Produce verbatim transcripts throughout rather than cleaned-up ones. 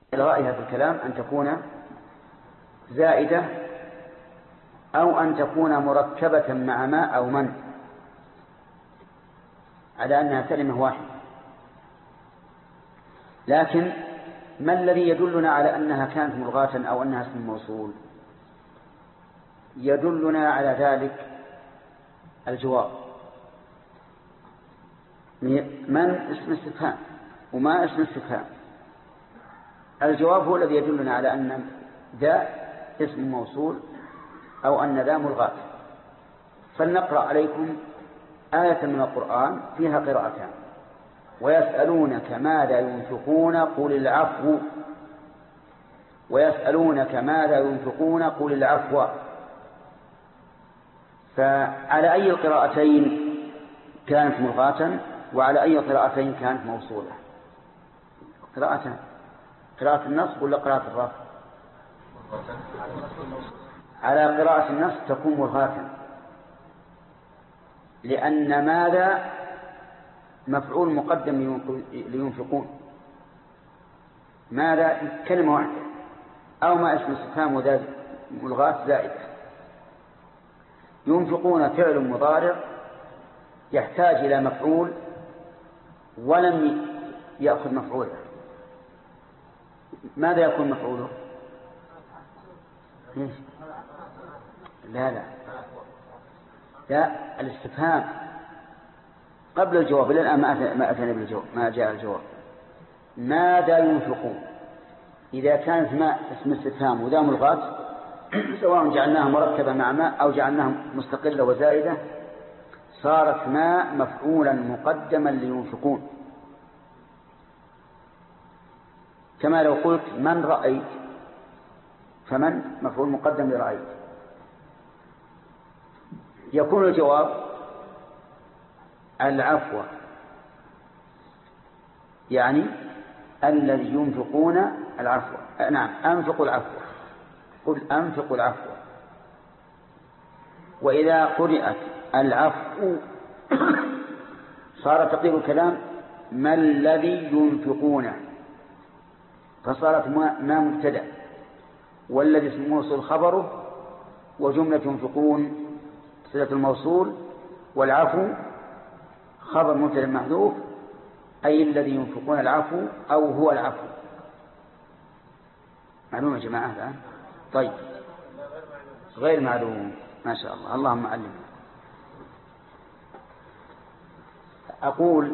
إلغائها في الكلام أن تكون زائدة أو أن تكون مركبة مع ما أو من، على أنها كلمة واحدة. لكن ما الذي يدلنا على أنها كانت ملغاة أو أنها اسم موصول؟ يدلنا على ذلك الجواب. من اسم استفهام وما اسم استفهام. الجواب هو الذي يدلنا على أن ذا اسم موصول أو أن ذا ملغاة. فلنقرأ عليكم آية من القرآن فيها قراءتان: ويسألونك ماذا ينفقون قل العفو، ويسألونك ماذا ينفقون قل العفو. فعلى أي القراءتين كانت ملغاة وعلى أي قراءتين كانت موصولة؟ قراءتان: قراءة النص ولا قراءة الرفع؟ على قراءة النص تكون ملغاة، لأن ماذا مفعول مقدم لينفقون، ماذا كلمة واحدة، أو ما اسم استفهام ملغاة زائدة. ينفقون فعل مضارع يحتاج إلى مفعول ولم يأخذ مفعوله. ماذا يكون مفعوله؟ لا لا لا الاستفهام قبل الجواب. الآن ما أتنى بالجواب، ما جاء الجواب. ماذا ينفقون إذا كانت ما اسم استفهام وذا ملغاة، سواء جعلناها مركبة مع ما أو جعلناها مستقلة وزائدة، صارت ما مفعولا مقدما لينفقون. كما لو قلت من رأيت، فمن مفعول مقدم لرأيت. يكون الجواب العفو، يعني الذي ينفقون العفو. نعم، أنفقوا العفو، قل أنفقوا العفو. وإذا قرأت العفو صار تقدير الكلام ما الذي ينفقون، فصارت ما مبتدأ، والذي اسم الموصول خبره، وجملة ينفقون صلة الموصول، والعفو خبر مبتدأ محذوف، أي الذي ينفقون العفو أو هو العفو. معلومة يا جماعة الآن؟ طيب، غير معلوم. ما شاء الله، اللهم علمنا. أقول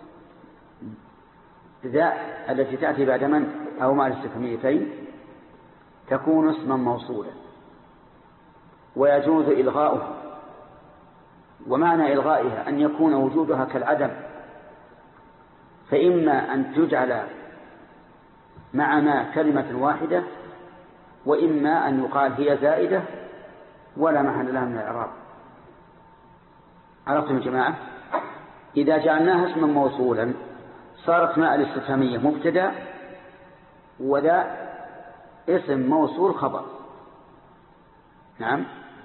ذا التي تأتي بعد من أو مع الاستفهاميتين تكون اسما موصولا ويجوز إلغاؤها. ومعنى إلغائها أن يكون وجودها كالعدم، فإما أن تجعل مع ما كلمة واحدة، وإما أن يقال هي زائدة ولا محل لها من الإعراب. عرفتم يا جماعة؟ إذا جعلناها اسما موصولا صارت ماء الاستفهامية مبتدأ، وذا اسم موصول خبر. نعم.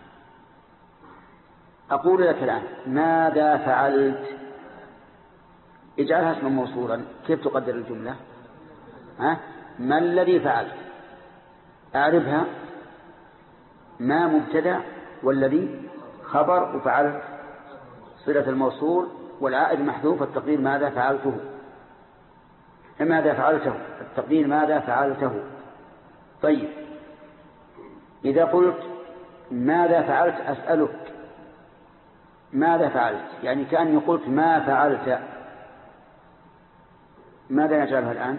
أقول لك الآن ماذا فعلت، اجعلها اسما موصولا، كيف تقدر الجملة؟ ها؟ ما الذي فعلت؟ أعرفها ما مبتدأ والذي خبر، وفعلت صلة الموصول، والعائد محذوف، التقدير ماذا فعلته. ماذا فعلته التقدير ماذا فعلته. طيب، إذا قلت ماذا فعلت أسألك ماذا فعلت، يعني كأني قلت ما فعلت، ماذا نجعلها الآن؟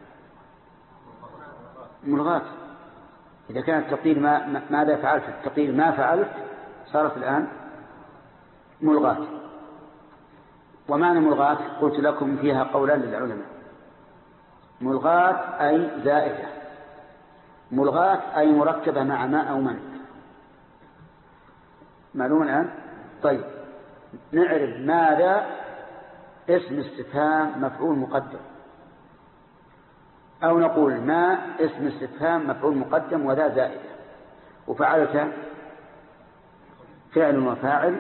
ملغاة. إذا كان التقدير ما ماذا فعلت التقدير ما فعلت، صارت الآن ملغاة. ومعنى ملغاة قلت لكم فيها قولان للعلماء: ملغاة أي زائدة، ملغاة أي مركبة مع ما أو من. معلوم الآن؟ طيب، نعرف ماذا اسم استفهام مفعول مقدم، أو نقول ما اسم استفهام مفعول مقدم وذا زائدة، وفعلت فعل وفاعل،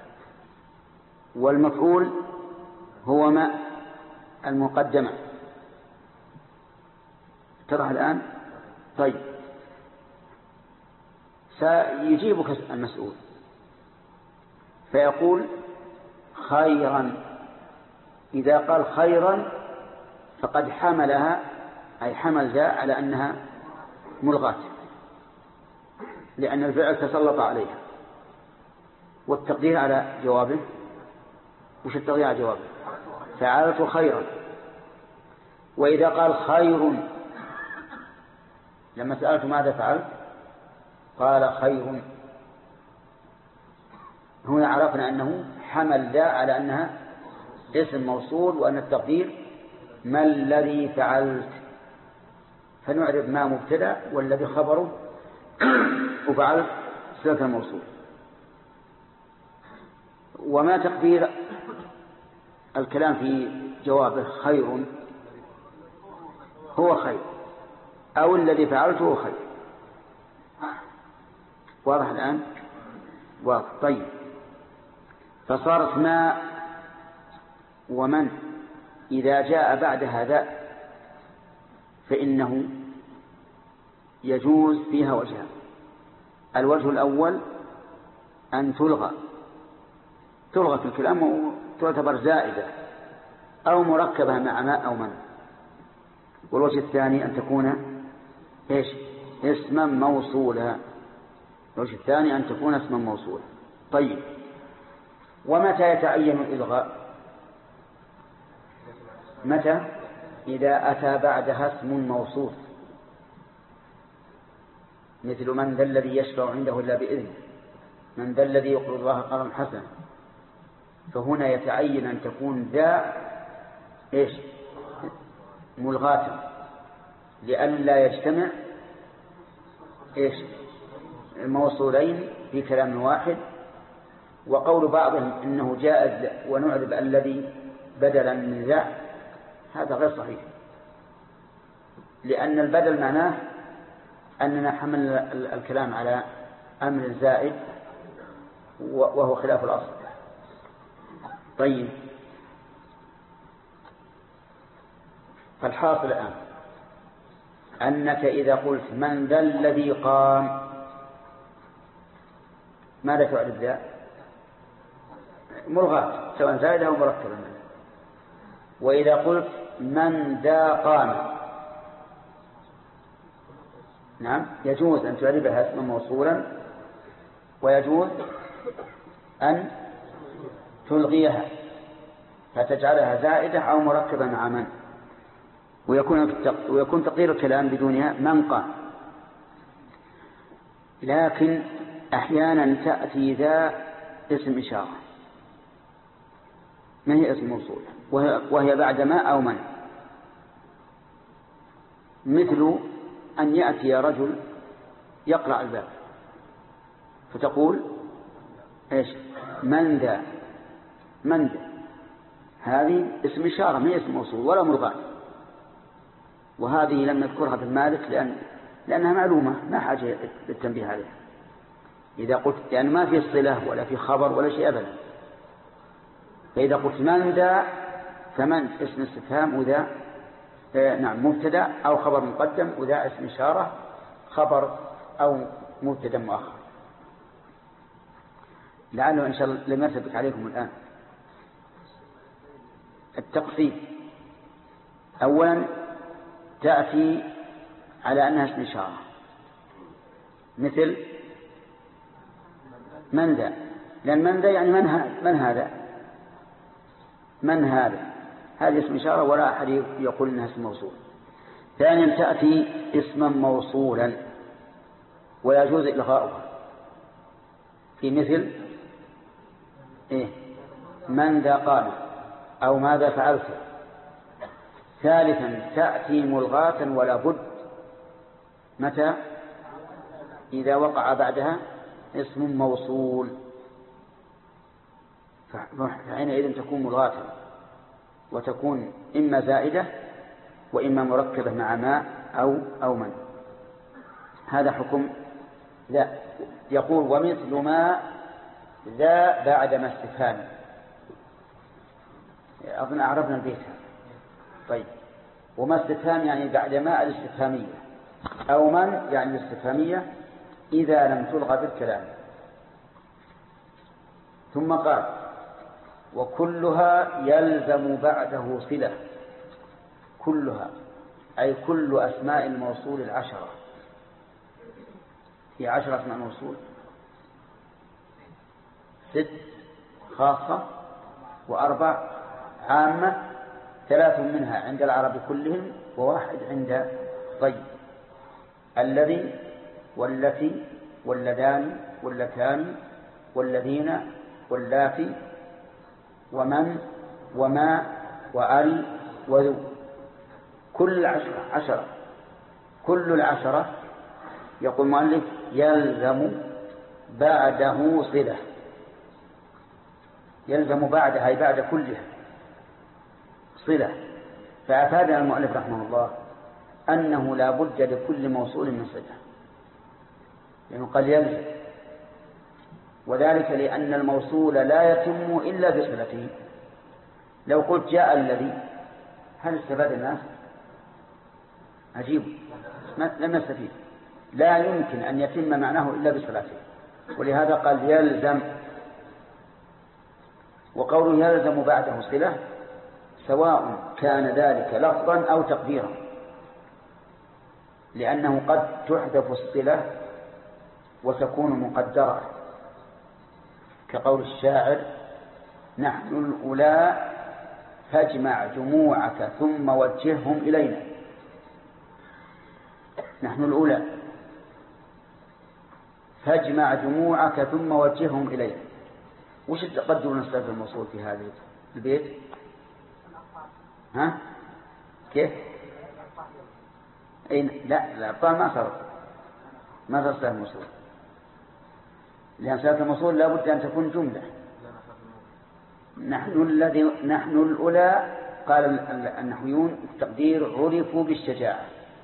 والمفعول هو ما المقدمة. اتضح الآن؟ طيب سيجيبك المسؤول فيقول خيرا. إذا قال خيرا فقد حملها، أي حمل ذا على أنها ملغاة، لأن الفعل تسلط عليها. والتقدير على جوابه، وش التقدير على جوابه؟ فعلت خيرا. وإذا قال خير، لما سألت ماذا فعلت قال خير، هنا عرفنا أنه حمل ذا على أنها اسم موصول، وأن التقدير ما الذي فعلت، فنعرف ما مبتدأ والذي خبره وفعلت صلة الموصول. وما تقدير الكلام في جوابه خير هو خير، أو الذي فعلته هو خير. واضح الآن؟ واضح. طيب فصارت ما ومن إذا جاء بعد هذا فإنه يجوز فيها وجهان. الوجه الأول أن تلغى تلغى في الكلام وتعتبر زائدة أو مركبة مع ما أو من. والوجه الثاني أن تكون إيش؟ اسما موصولا. الوجه الثاني أن تكون اسما موصولا. طيب ومتى يتعين الإلغاء؟ متى؟ إذا أتى بعدها اسم موصول، مثل من ذا الذي يشفع عنده إلا بإذنه، من ذا الذي يقرض الله قرضا حسنا. فهنا يتعين أن تكون ذا إيش؟ ملغاة، لئلا يجتمع إيش؟ الموصولين في كلام واحد. وقول بعضهم إنه جائز ونعرب الذي بدلا من ذا، هذا غير صحيح، لأن البدل معناه أننا حمل الكلام على أمر زائد وهو خلاف الأصل. طيب فالحاصل الآن أنك إذا قلت من ذا الذي قام، ماذا تعرف ذا؟ ملغاة سواء زائدة أو مركبة منه. وإذا قلت من ذا قام، نعم يجوز أن تعربها اسما موصولا، ويجوز أن تلغيها فتجعلها زائدة أو مركبة مع من، ويكون ويكون تقدير الكلام بدونها من قام. لكن أحيانا تأتي ذا اسم إشارة ما هي اسم موصول، وهي بعد ما أو من، مثل أن يأتي رجل يقرع الباب فتقول إيش؟ من ذا، من ذا، هذه اسم إشارة ما هي اسم موصول ولا ملغاة. وهذه لم نذكرها في المالك لأن لأنها معلومة ما حاجة للتنبيه عليها. إذا قلت يعني ما في صلة ولا في خبر ولا شيء أبدا. فإذا قلت من ذا فمن اسم استفهام، وذا نعم مبتدا أو خبر مقدم، وذا اسم إشارة خبر أو مبتدا مؤخر. لعله إن شاء الله لم يرتبك عليكم الآن. التقسيم أولا تأتي على أنها اسم إشارة، مثل من ذا، لأن من ذا يعني من هذا، من هذا من هذا هذا اسم إشارة ولا أحد يقول إنها اسم موصول. ثانيا تأتي اسما موصولا ويجوز إلغاؤه في مثل إيه؟ من ذا قام أو ماذا فعلت. ثالثا تأتي ملغاة ولا بد، متى؟ إذا وقع بعدها اسم موصول، فحينئذ تكون ملغاة وتكون إما زائدة وإما مركبة مع ما أو أو من. هذا حكم ذا. يقول ومثل ما ذا بعد ما استفهام. أظن أعرفنا البيت. طيب وما استفهام يعني بعد ما الاستفهامية، أو من يعني الاستفهامية إذا لم تلغى بالكلام. ثم قال وكلها يلزم بعده صلة. كلها أي كل أسماء الموصول العشرة، هي عشرة أسماء موصول، ست خاصة وأربع عامة، ثلاث منها عند العرب كلهم وواحد عند طيب. الذي والتي واللذان واللتان والذين واللاتي ومن وما وأري وذو، كل عشرة عشرة. كل العشرة يقول المؤلف يلزم بعده صلة، يلزم بعدها أي بعد كلها صلة. فأفادنا المؤلف رحمه الله أنه لا بد لكل موصول من صلة، لأنه يعني قال يلزم، وذلك لأن الموصول لا يتم إلا بصلته. لو قلت جاء الذي، هل استفاد الناس؟ عجيب، لم يستفيد. لا يمكن أن يتم معناه إلا بصلته، ولهذا قال يلزم. وقوله يلزم بعده صلة سواء كان ذلك لفظا أو تقديرا، لأنه قد تحذف الصلة وتكون مقدرة، كقول الشاعر نحن الأولى فاجمع جموعك ثم وجههم إلينا. نحن الأولى فاجمع جموعك ثم وجههم إلينا. وش تقدر نستفيد الموصول في هذا البيت؟ ها كيف؟ أين؟ لا الأبطال ما صار ما صار صار الموصول، لأن صلاة الموصول لا بد أن تكون جملة. نحن الذي نحن الأولى، قال النحويون التقدير عرفوا بالشجاعة.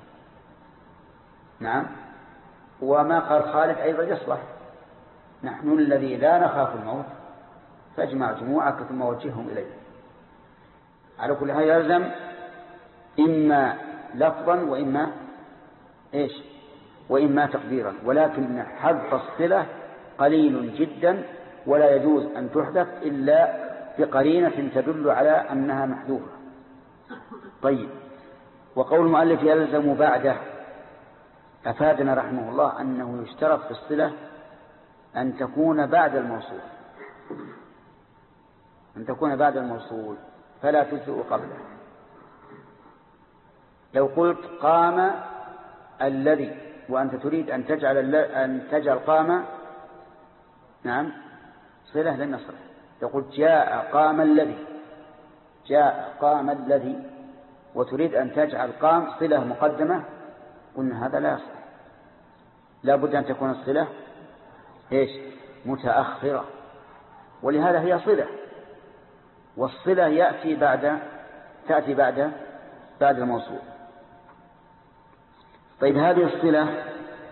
نعم. وما قال خالد أيضا يصلح، نحن الذي لا نخاف الموت فاجمع جموعك ثم وجههم إليه. على كل حال يلزم إما لفظا وإما إيش وإما تقديرا، ولكن حذف الصلة قليل جدا، ولا يجوز أن تحذف إلا بقرينة تدل على أنها محذوفة. طيب، وقول المؤلف يلزم بعده أفادنا رحمه الله أنه يشترط في الصلة أن تكون بعد الموصول، أن تكون بعد الموصول فلا تجزئ قبله. لو قلت قام الذي وأنت تريد أن تجعل أن تجعل قام نعم صلة لن نصلح. تقول جاء قام الذي، جاء قام الذي، وتريد أن تجعل قام صلة مقدمة، قلنا هذا لا يصلح، لا بد أن تكون الصلة إيش متأخرة، ولهذا هي صلة، والصلة يأتي بعد تأتي بعد بعد الموصول. طيب، هذه الصلة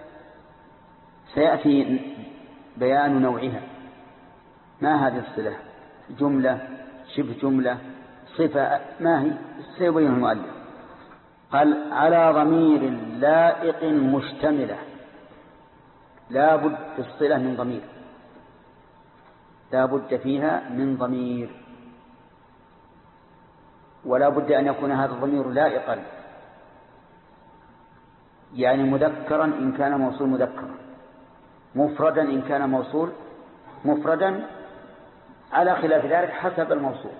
سيأتي بيان نوعها. ما هذه الصلة؟ جملة، شبه جملة، صفة، ما هي؟ سيبين المؤلف. قال على ضمير لائق مشتملة. لا بد في الصلة من ضمير، لا بد فيها من ضمير، ولا بد أن يكون هذا الضمير لائقا، يعني مذكرا إن كان موصول مذكرا، مفردا إن كان موصول مفردا، على خلاف ذلك حسب الموصول.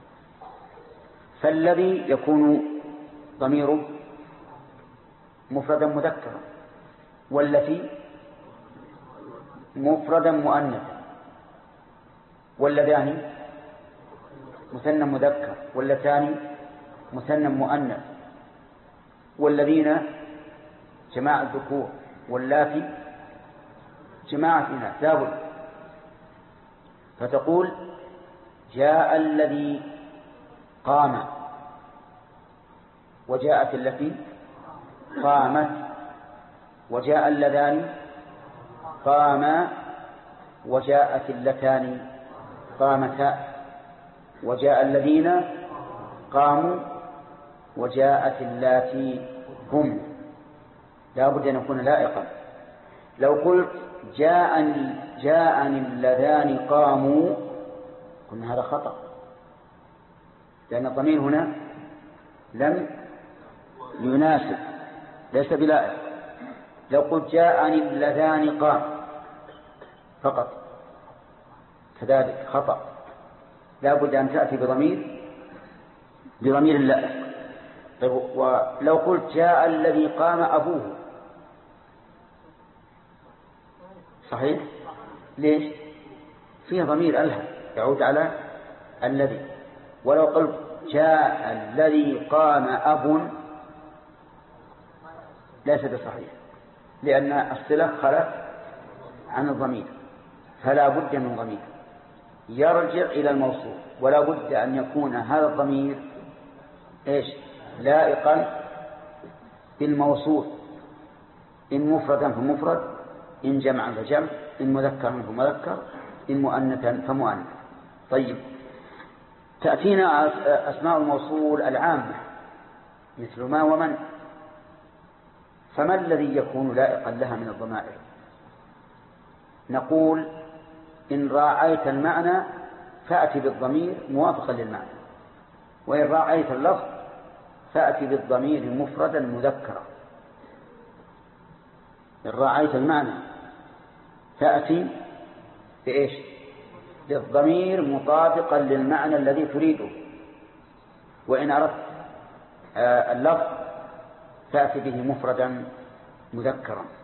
فالذي يكون ضميره مفردا مذكرا، والتي مفردا مؤنثا، واللذان مثنى مذكر، واللتان مثنى مؤنث، والذين جماعة الذكور، واللاتي جماعة الإناث. لا بد. فتقول جاء الذي قام، وجاءت التي قامت، وجاء اللذان قاما، وجاءت اللتان قامتا، وجاء الذين قاموا، وجاءت اللاتي هم لا بد أن يكون لائقا. لو قلت جاءني جاءني اللذان قاموا قلنا هذا خطأ، لأن الضمير هنا لم يناسب، ليس بلائق. لو قلت جاءني اللذان قام فقط كذلك خطأ، لا بد أن تأتي بضمير بضمير اللائق. طيب ولو قلت جاء الذي قام أبوه صحيح؟ ليش؟ فيه ضمير ألها يعود على الذي. ولو قلت جاء الذي قام أب ليس بصحيح، لأن الصلة خلت عن الضمير، فلا بد من ضمير يرجع إلى الموصول، ولا بد أن يكون هذا الضمير إيش؟ لائقا بالموصول، إن مفردا فمفرد، إن جمعا فجمع، إن مذكرا فمذكر، إن مؤنثا فمؤنث. طيب تأتينا أسماء الموصول العامة مثل ما ومن، فما الذي يكون لائقا لها من الضمائر؟ نقول إن راعيت المعنى فأتي بالضمير موافقا للمعنى، وإن راعيت اللفظ فأتي بالضمير مفردا مذكرا. إن راعيت المعنى فأتي بإيش؟ بالضمير مطابقا للمعنى الذي تريده، وإن أردت اللفظ فأتي به مفردا مذكرا.